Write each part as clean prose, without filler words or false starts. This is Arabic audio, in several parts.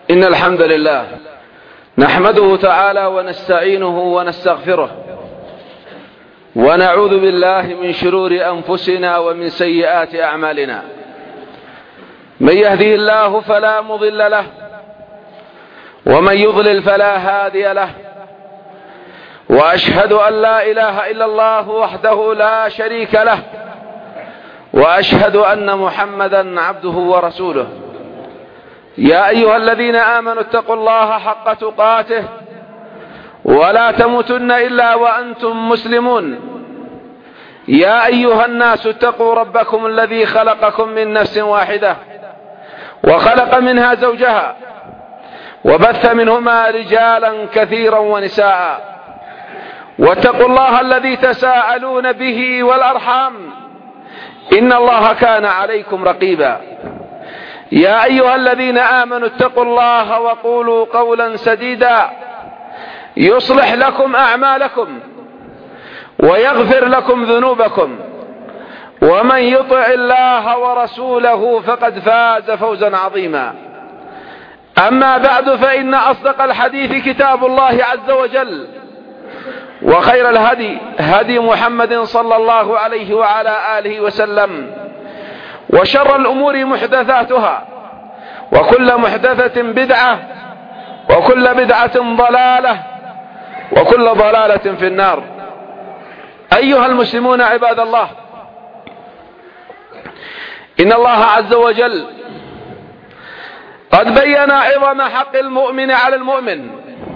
إن الحمد لله نحمده تعالى ونستعينه ونستغفره ونعوذ بالله من شرور أنفسنا ومن سيئات أعمالنا. من يهديه الله فلا مضل له ومن يضلل فلا هادي له، وأشهد أن لا إله إلا الله وحده لا شريك له، وأشهد أن محمدا عبده ورسوله. يا أيها الذين آمنوا اتقوا الله حق تقاته ولا تموتن إلا وأنتم مسلمون. يا أيها الناس اتقوا ربكم الذي خلقكم من نفس واحدة وخلق منها زوجها وبث منهما رجالا كثيرا ونساء، واتقوا الله الذي تساءلون به والأرحام إن الله كان عليكم رقيبا. يا أيها الذين آمنوا اتقوا الله وقولوا قولا سديدا يصلح لكم أعمالكم ويغفر لكم ذنوبكم، ومن يطع الله ورسوله فقد فاز فوزا عظيما. أما بعد، فإن أصدق الحديث كتاب الله عز وجل، وخير الهدي هدي محمد صلى الله عليه وعلى آله وسلم، وشر الأمور محدثاتها، وكل محدثة بدعة، وكل بدعة ضلالة، وكل ضلالة في النار. أيها المسلمون عباد الله، إن الله عز وجل قد بين عظم حق المؤمن على المؤمن،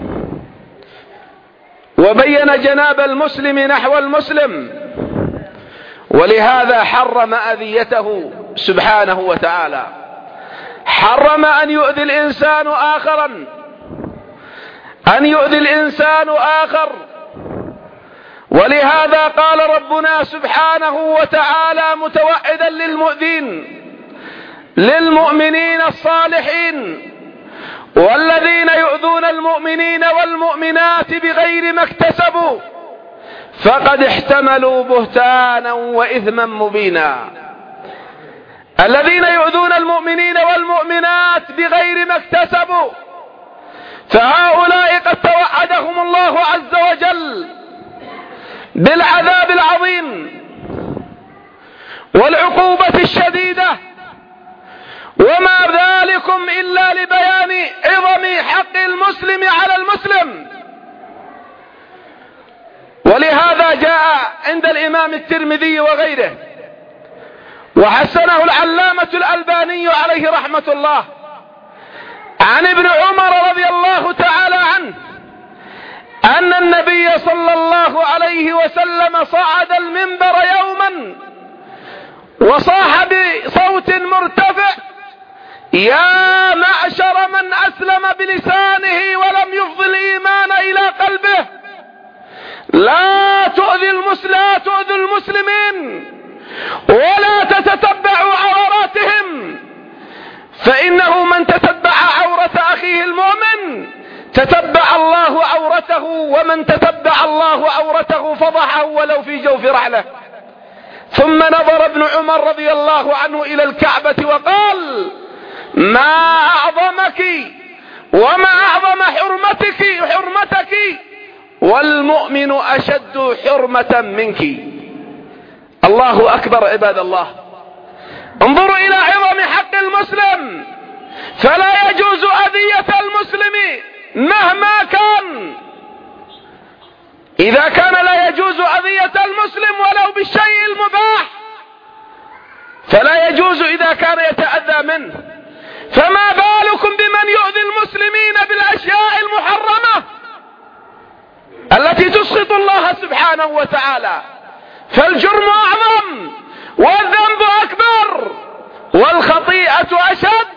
وبين جناب المسلم نحو المسلم، ولهذا حرم أذيته سبحانه وتعالى. حرم أن يؤذي الإنسان آخرا، أن يؤذي الإنسان آخر. ولهذا قال ربنا سبحانه وتعالى متوعدا للمؤذين للمؤمنين الصالحين: والذين يؤذون المؤمنين والمؤمنات بغير ما اكتسبوا فقد احتملوا بهتانا وإثما مبينا. الذين يؤذون المؤمنين والمؤمنات بغير ما اكتسبوا، فهؤلاء قد توعدهم الله عز وجل بالعذاب العظيم والعقوبة الشديدة، وما ذلكم إلا لبيان عظم حق المسلم على المسلم. ولهذا جاء عند الإمام الترمذي وغيره، وحسنه العلامة الألباني عليه رحمة الله، عن ابن عمر رضي الله تعالى عنه أن النبي صلى الله عليه وسلم صعد المنبر يوما وصاح بصوت مرتفع: يا معشر من أسلم بلسانه ولم يفض الإيمان إلى قلبه، لا تؤذوا المسلمين ولا تتتبعوا عوراتهم، فإنه من تتبع عورة أخيه المؤمن تتبع الله عورته، ومن تتبع الله عورته فضحه ولو في جوف رحله. ثم نظر ابن عمر رضي الله عنه إلى الكعبة وقال: ما أعظمك وما أعظم حرمتك، والمؤمن أشد حرمة منك. الله أكبر عباد الله. انظروا إلى عظم حق المسلم، فلا يجوز أذية المسلم مهما كان. إذا كان لا يجوز أذية المسلم ولو بالشيء المباح، فلا يجوز إذا كان يتأذى منه، فما بالكم بمن يؤذي المسلمين بالأشياء المحرمة التي تسخط الله سبحانه وتعالى. فالجرم أعظم والذنب أكبر والخطيئة أشد.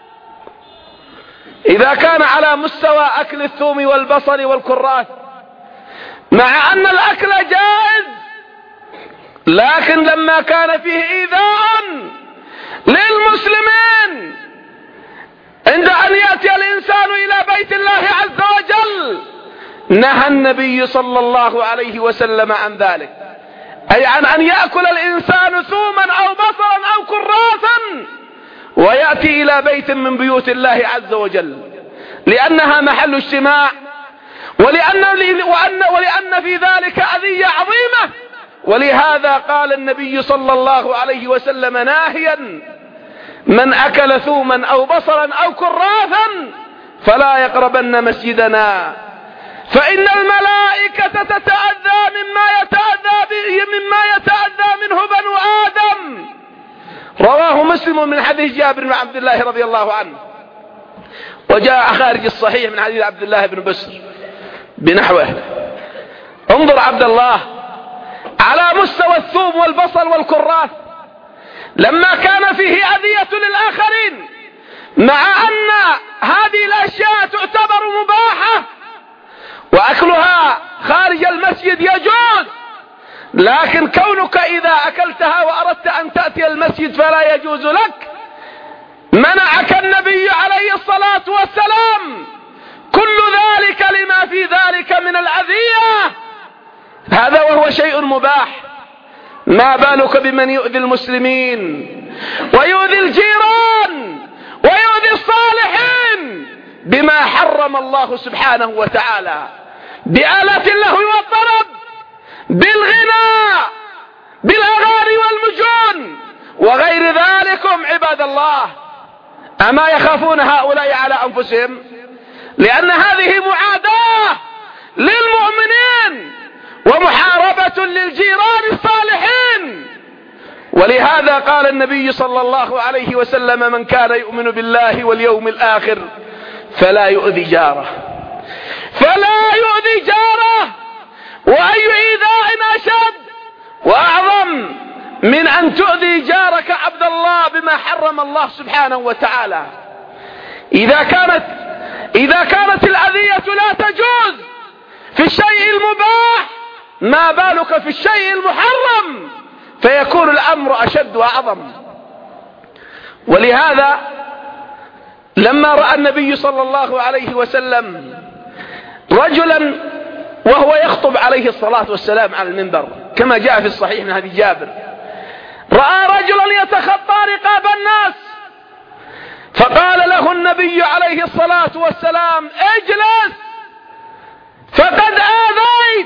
إذا كان على مستوى أكل الثوم والبصل والكراث، مع أن الأكل جائز، لكن لما كان فيه إيذاء للمسلمين عند أن يأتي الإنسان إلى بيت الله عز وجل، نهى النبي صلى الله عليه وسلم عن ذلك، أي عن أن يأكل الإنسان ثوما أو بصلا أو كراثا ويأتي إلى بيت من بيوت الله عز وجل. لأنها محل اجتماع، ولأن في ذلك أذية عظيمة. ولهذا قال النبي صلى الله عليه وسلم ناهيا: من أكل ثوما أو بصلا أو كراثا فلا يقربن مسجدنا، فإن الملائكة تتأذى مما يتأذى منه بنو آدم. رواه مسلم من حديث جابر بن عبد الله رضي الله عنه، وجاء خارج الصحيح من حديث عبد الله بن بسر بنحوه. انظر عبد الله على مستوى الثوم والبصل والكراث، لما كان فيه أذية للآخرين، مع أن هذه الأشياء تعتبر مباحة وأكلها خارج المسجد يجوز، لكن كونك إذا أكلتها وأردت أن تأتي المسجد فلا يجوز لك، منعك النبي عليه الصلاة والسلام. كل ذلك لما في ذلك من الأذية، هذا وهو شيء مباح. ما بالك بمن يؤذي المسلمين ويؤذي الجيران ويؤذي الصالحين بما حرم الله سبحانه وتعالى، بآلات اللهو والطرب، بالغناء، بالأغاني والمجون وغير ذلكم. عباد الله، أما يخافون هؤلاء على أنفسهم؟ لأن هذه معاداة للمؤمنين ومحاربة للجيران الصالحين. ولهذا قال النبي صلى الله عليه وسلم: من كان يؤمن بالله واليوم الآخر فلا يؤذي جاره، فلا يؤذي جاره. وأي إيذاء أشد وأعظم من أن تؤذي جارك عبد الله بما حرم الله سبحانه وتعالى؟ إذا كانت الأذية لا تجوز في الشيء المباح، ما بالك في الشيء المحرم؟ فيكون الأمر أشد وأعظم. ولهذا لما رأى النبي صلى الله عليه وسلم رجلا وهو يخطب عليه الصلاة والسلام على المنبر، كما جاء في الصحيح من حديث جابر، رأى رجلا يتخطى رقاب الناس، فقال له النبي عليه الصلاة والسلام: اجلس فقد آذيت،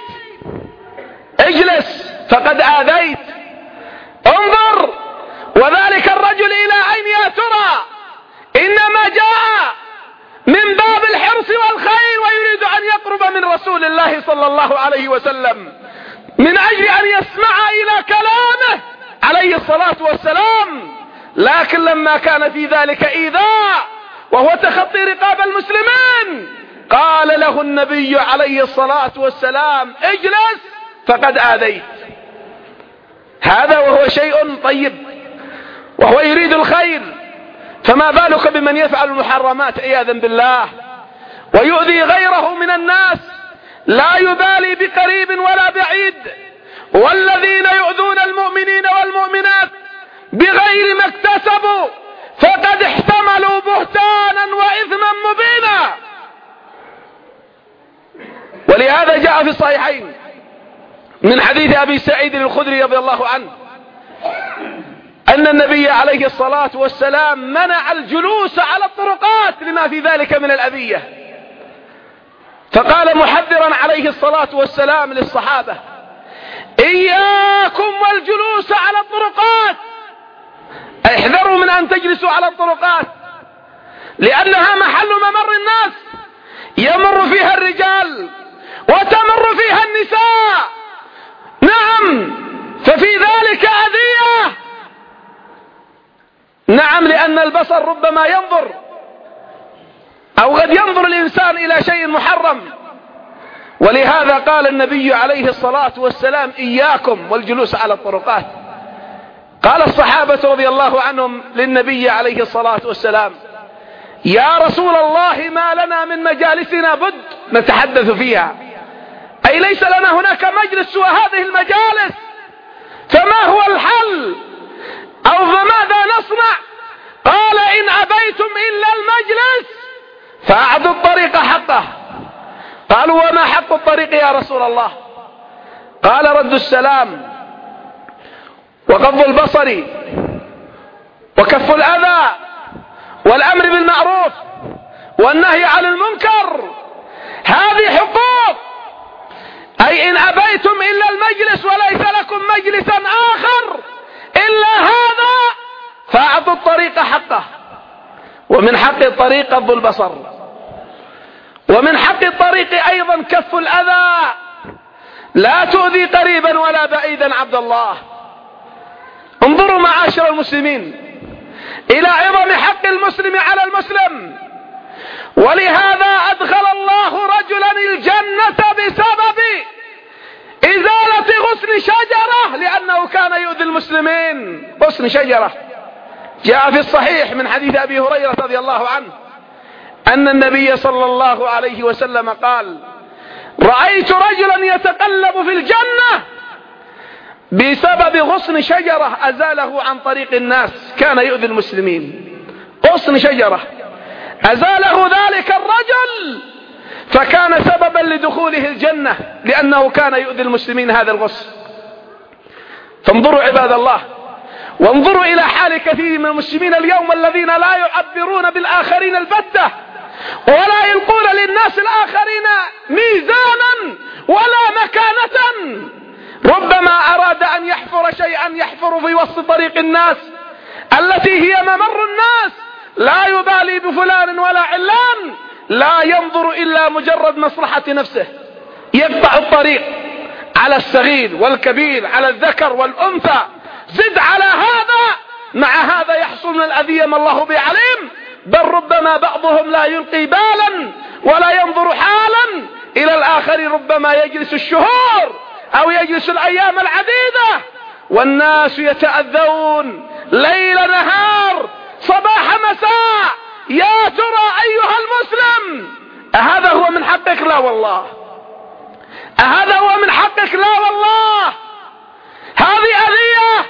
اجلس فقد آذيت. انظر، وذلك الرجل إلى أين يا ترى؟ إنما جاء من باب الحرص والخير ويريد أن يقرب من رسول الله صلى الله عليه وسلم من أجل أن يسمع إلى كلامه عليه الصلاة والسلام. لكن لما كان في ذلك إيذاء وهو تخطي رقاب المسلمين، قال له النبي عليه الصلاة والسلام: اجلس فقد آذيت. هذا وهو شيء طيب وهو يريد الخير، فما بالك بمن يفعل المحرمات عياذا بالله ويؤذي غيره من الناس، لا يبالي بقريب ولا بعيد. والذين يؤذون المؤمنين والمؤمنات بغير ما اكتسبوا فقد احتملوا بهتانا وإثما مبينا. ولهذا جاء في الصحيحين من حديث أبي سعيد الخدري رضي الله عنه أن النبي عليه الصلاة والسلام منع الجلوس على الطرقات لما في ذلك من الأذية، فقال محذرا عليه الصلاة والسلام للصحابة: إياكم والجلوس على الطرقات، احذروا من أن تجلسوا على الطرقات، لأنها محل ممر الناس، يمر فيها الرجال وتمر فيها النساء. نعم، ففي ذلك أذية. نعم، لأن البصر ربما ينظر أو قد ينظر الإنسان إلى شيء محرم. ولهذا قال النبي عليه الصلاة والسلام: إياكم والجلوس على الطرقات. قال الصحابة رضي الله عنهم للنبي عليه الصلاة والسلام: يا رسول الله، ما لنا من مجالسنا بد نتحدث فيها، أي ليس لنا هناك مجلس سوى هذه المجالس، فما هو الحل أو ماذا نصنع؟ قال: إن أبيتم إلا المجلس فأعطوا الطريق حقه. قالوا: وما حق الطريق يا رسول الله؟ قال: رد السلام وغض البصر وكف الأذى والأمر بالمعروف والنهي عن المنكر، هذه حقوق. أي إن أبيتم إلا المجلس وليس لكم مجلسا آخر إلا هذا فأعطوا الطريق حقه. ومن حق الطريق غض البصر، ومن حق الطريق أيضا كف الأذى، لا تؤذي قريبا ولا بعيدا. عبد الله، انظروا معاشر المسلمين إلى عظم حق المسلم على المسلم. ولهذا أدخل الله رجلا الجنة بسبب إزالة غصن شجرة، لأنه كان يؤذي المسلمين. غصن شجرة جاء في الصحيح من حديث أبي هريرة رضي الله عنه أن النبي صلى الله عليه وسلم قال: رأيت رجلا يتقلب في الجنة بسبب غصن شجرة أزاله عن طريق الناس، كان يؤذي المسلمين. غصن شجرة أزاله ذلك الرجل فكان سببا لدخوله الجنة، لأنه كان يؤذي المسلمين هذا الغصن. فانظروا عباد الله، وانظروا إلى حال كثير من المسلمين اليوم الذين لا يعبرون بالآخرين البتة، ولا يلقون للناس الآخرين ميزانا ولا مكانة. ربما أراد أن يحفر شيئا يحفر في وسط طريق الناس التي هي ممر الناس، لا يبالي بفلان ولا علان، لا ينظر إلا مجرد مصلحة نفسه. يقطع الطريق على الصغير والكبير، على الذكر والأنثى. زد على هذا، مع هذا يحصل من الأذية ما الله به عليم. بل ربما بعضهم لا يلقي بالا ولا ينظر حالا إلى الآخر، ربما يجلس الشهور أو يجلس الأيام العديدة والناس يتأذون ليل نهار صباح مساء. يا ترى أيها المسلم، أهذا هو من حقك؟ لا والله. أهذا هو من حقك؟ لا والله. هذه أذية.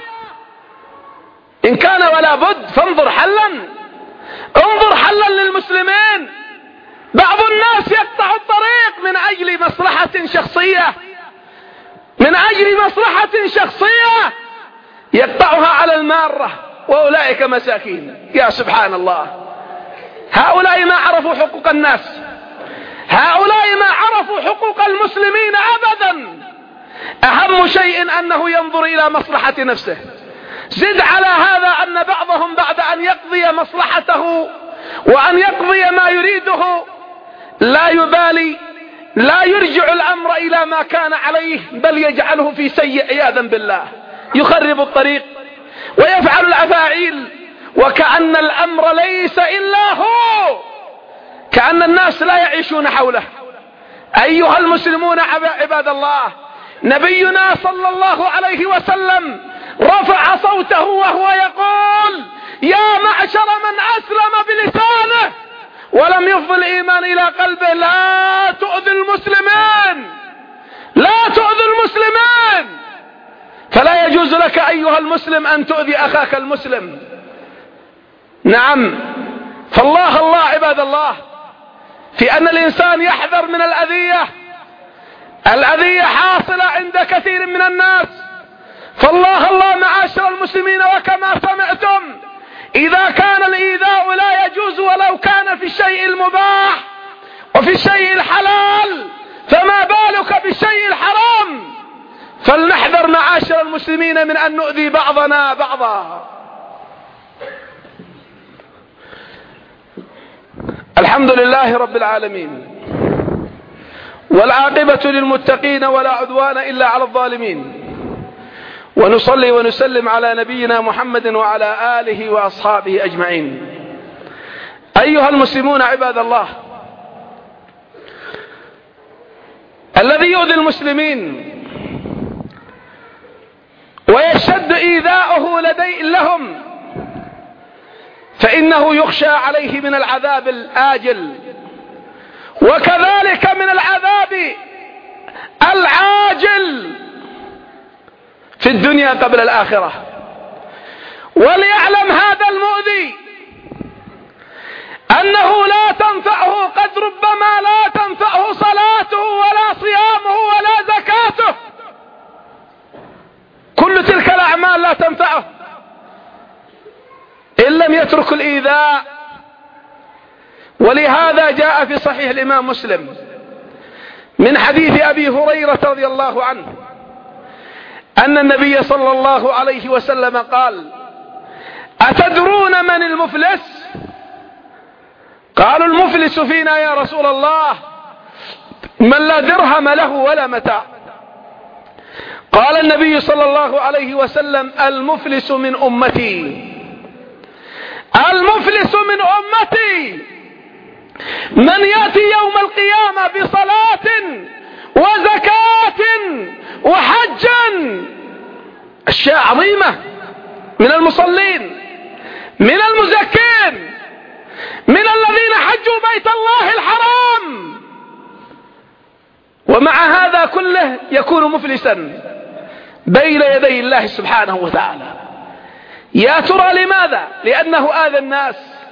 إن كان ولا بد فانظر حلا، انظر حلا للمسلمين. بعض الناس يقطع الطريق من أجل مصلحة شخصية، من أجل مصلحة شخصية يقطعها على المارة، وأولئك مساكين. يا سبحان الله، هؤلاء ما عرفوا حقوق الناس، هؤلاء ما عرفوا حقوق المسلمين أبدا. أهم شيء أنه ينظر إلى مصلحة نفسه. زد على هذا أن بعضهم بعد أن يقضي مصلحته وأن يقضي ما يريده لا يبالي، لا يرجع الأمر إلى ما كان عليه، بل يجعله في سيء عياذا بالله. يخرب الطريق ويفعل الأفاعيل وكأن الأمر ليس إلا هو، كأن الناس لا يعيشون حوله. أيها المسلمون عباد الله، نبينا صلى الله عليه وسلم رفع صوته وهو يقول: يا معشر من أسلم بلسانه ولم يفض الإيمان إلى قلبه، لا تؤذي المسلمين، لا تؤذي المسلمين. فلا يجوز لك أيها المسلم أن تؤذي أخاك المسلم. نعم، فالله الله عباد الله في أن الإنسان يحذر من الأذية. الأذية حاصلة عند كثير من الناس، فالله الله معاشر المسلمين. وكما سمعتم، إذا كان الإيذاء لا يجوز ولو كان في الشيء المباح وفي الشيء الحلال، فما بالك بالشيء الحرام؟ فلنحذر معاشر المسلمين من أن نؤذي بعضنا بعضا. الحمد لله رب العالمين، والعاقبة للمتقين ولا عدوان إلا على الظالمين. ونصلي ونسلم على نبينا محمد وعلى آله وأصحابه أجمعين. أيها المسلمون عباد الله، الذي يؤذي المسلمين ويشد إيذاؤه لهم فإنه يخشى عليه من العذاب الآجل، وكذلك من العذاب العاجل في الدنيا قبل الآخرة. وليعلم هذا المؤذي أنه لا تنفعه، قد ربما لا تنفعه صلاته ولا صيامه ولا زكاته، كل تلك الأعمال لا تنفعه إن لم يترك الإيذاء. ولهذا وهذا جاء في صحيح الإمام مسلم من حديث أبي هريرة رضي الله عنه أن النبي صلى الله عليه وسلم قال: أتدرون من المفلس؟ قالوا: المفلس فينا يا رسول الله من لا درهم له ولا متاع. قال النبي صلى الله عليه وسلم: المفلس من أمتي، المفلس من أمتي من يأتي يوم القيامة بصلاة وزكاة وحج، أشياء عظيمة، من المصلين، من المزكين، من الذين حجوا بيت الله الحرام، ومع هذا كله يكون مفلسا بين يدي الله سبحانه وتعالى. يا ترى لماذا؟ لأنه آذى الناس،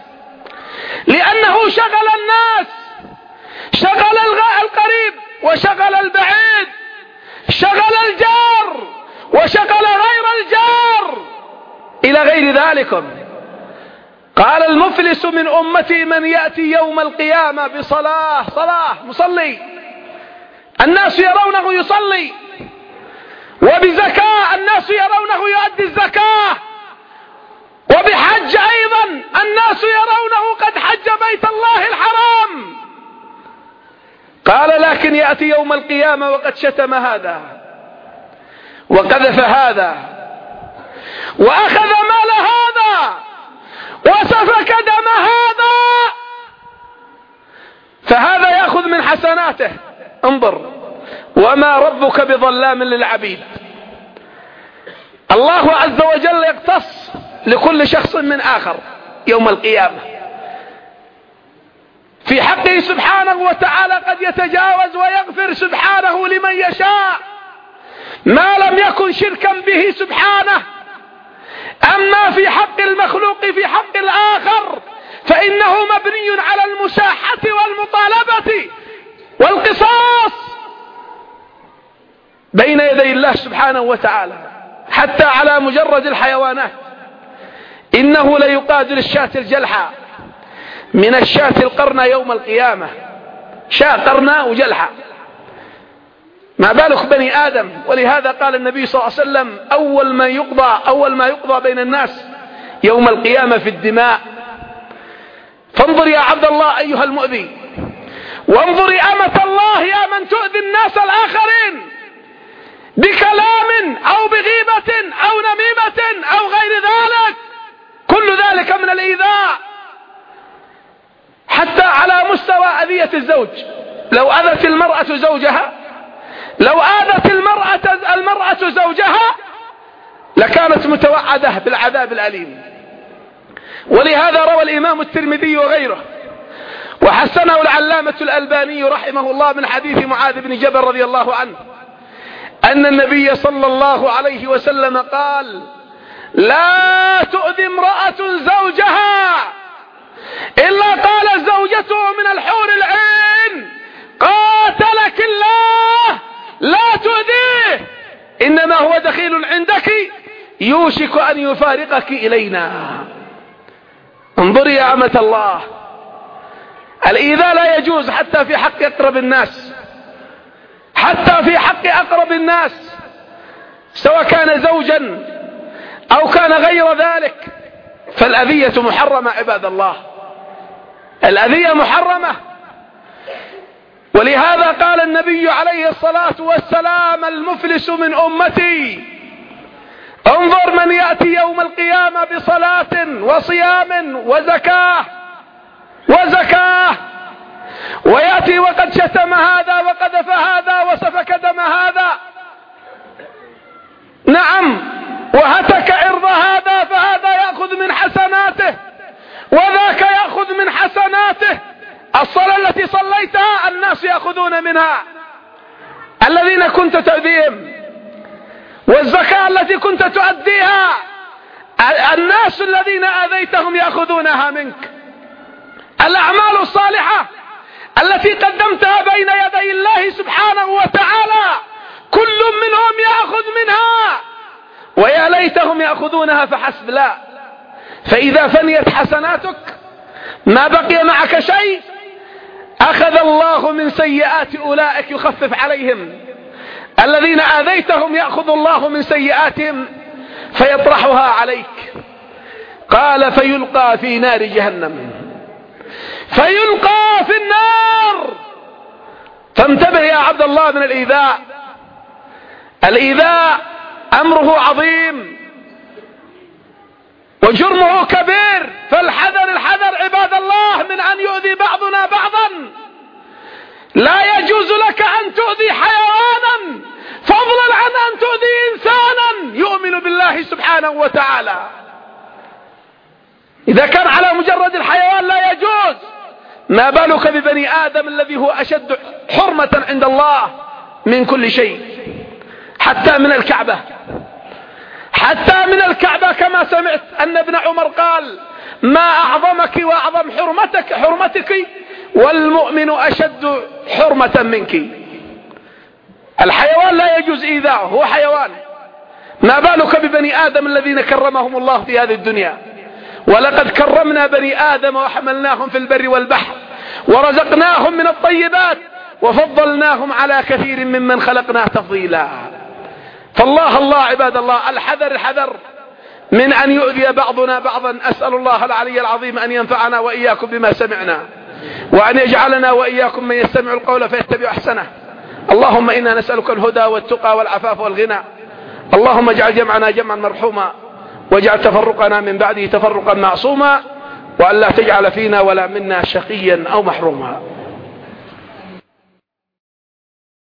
لأنه شغل الناس، شغل القريب وشغل البعيد، شغل الجار وشغل غير الجار إلى غير ذلك. قال: المفلس من أمتي من يأتي يوم القيامة بصلاة مصلي، الناس يرونه يصلي، وبزكاة الناس يرونه يؤدي الزكاة، وبحج أيضا الناس يرونه قد حج بيت الله الحرام. قال: لكن يأتي يوم القيامة وقد شتم هذا وقذف هذا وأخذ مال هذا وسفك دم هذا، فهذا يأخذ من حسناته. انظر، وما ربك بظلام للعبيد. الله عز وجل يقتص لكل شخص من آخر يوم القيامة. في حقه سبحانه وتعالى قد يتجاوز ويغفر سبحانه لمن يشاء ما لم يكن شركا به سبحانه. أما في حق المخلوق في حق الآخر فإنه مبني على المساحة والمطالبة والقصاص بين يدي الله سبحانه وتعالى، حتى على مجرد الحيوانات. إنه ليقاد للشاة الجلحة من الشاة القرنة يوم القيامة، شاة قرنة وجلحة، ما بالك بني آدم. ولهذا قال النبي صلى الله عليه وسلم: أول ما يقضى بين الناس يوم القيامة في الدماء. فانظر يا عبد الله أيها المؤذي، وانظر أمة الله يا من تؤذي الناس الآخرين بكلام أو بغيبة أو نميمة أو غير ذلك، كل ذلك من الإيذاء. حتى على مستوى أذية الزوج، لو أذت المرأة زوجها، لو آذت المرأة زوجها لكانت متوعدة بالعذاب الأليم. ولهذا روى الإمام الترمذي وغيره وحسنه العلامة الألباني رحمه الله من حديث معاذ بن جبل رضي الله عنه أن النبي صلى الله عليه وسلم قال: لا تؤذي امرأة زوجها إلا قالت زوجته من الحور العين: قاتلك الله، لا تؤذيه، إنما هو دخيل عندك يوشك أن يفارقك إلينا. انظري يا أمة الله، الإيذاء لا يجوز حتى في حق أقرب الناس، حتى في حق أقرب الناس، سواء كان زوجا أو كان غير ذلك، فالأذية محرمة عباد الله، الأذية محرمة. ولهذا قال النبي عليه الصلاة والسلام: المفلس من أمتي. انظر من يأتي يوم القيامة بصلاة وصيام وزكاة ويأتي وقد شتم هذا وقذف هذا وسفك دم هذا، نعم، وهتك عرض هذا، فهذا يأخذ من حسناته وذاك يأخذ من حسناته. الصلاة التي صليتها الناس يأخذون منها، الذين كنت تؤذيهم، والزكاة التي كنت تؤديها الناس الذين آذيتهم يأخذونها منك. الأعمال الصالحة التي قدمتها بين يدي الله سبحانه وتعالى كل منهم يأخذ منها، ويا ليتهم يأخذونها فحسب. لا، فإذا فنيت حسناتك ما بقي معك شيء الله من سيئات أولئك يخفف عليهم، الذين آذيتهم يأخذ الله من سيئاتهم فيطرحها عليك. قال فيلقى في نار جهنم، فيلقى في النار. فانتبه يا عبد الله من الإيذاء. الإيذاء أمره عظيم وجرمه كبير، فالحذر الحذر عباد الله من أن يؤذي بعضنا بعضا. لا يجوز لك أن تؤذي حيوانا، فضلا عن أن تؤذي إنسانا يؤمن بالله سبحانه وتعالى. إذا كان على مجرد الحيوان لا يجوز، ما بالك ببني آدم الذي هو أشد حرمة عند الله من كل شيء، حتى من الكعبة. حتى من الكعبة كما سمعت أن ابن عمر قال: ما أعظمك وأعظم حرمتك والمؤمن أشد حرمة منك. الحيوان لا يجوز إيذاؤه، هو حيوان، ما بالك ببني آدم الذين كرمهم الله في هذه الدنيا. ولقد كرمنا بني آدم وحملناهم في البر والبحر ورزقناهم من الطيبات وفضلناهم على كثير ممن خلقنا تفضيلا. فالله الله عباد الله، الحذر الحذر من أن يؤذي بعضنا بعضا. أسأل الله العلي العظيم أن ينفعنا وإياكم بما سمعنا، وأن يجعلنا وإياكم من يستمع القول فيتبع أحسنه. اللهم إنا نسألك الهدى والتقى والعفاف والغنى. اللهم اجعل جمعنا جمعا مرحوما، واجعل تفرقنا من بعده تفرقا معصوما، وأن لا تجعل فينا ولا منا شقيا أو محروما.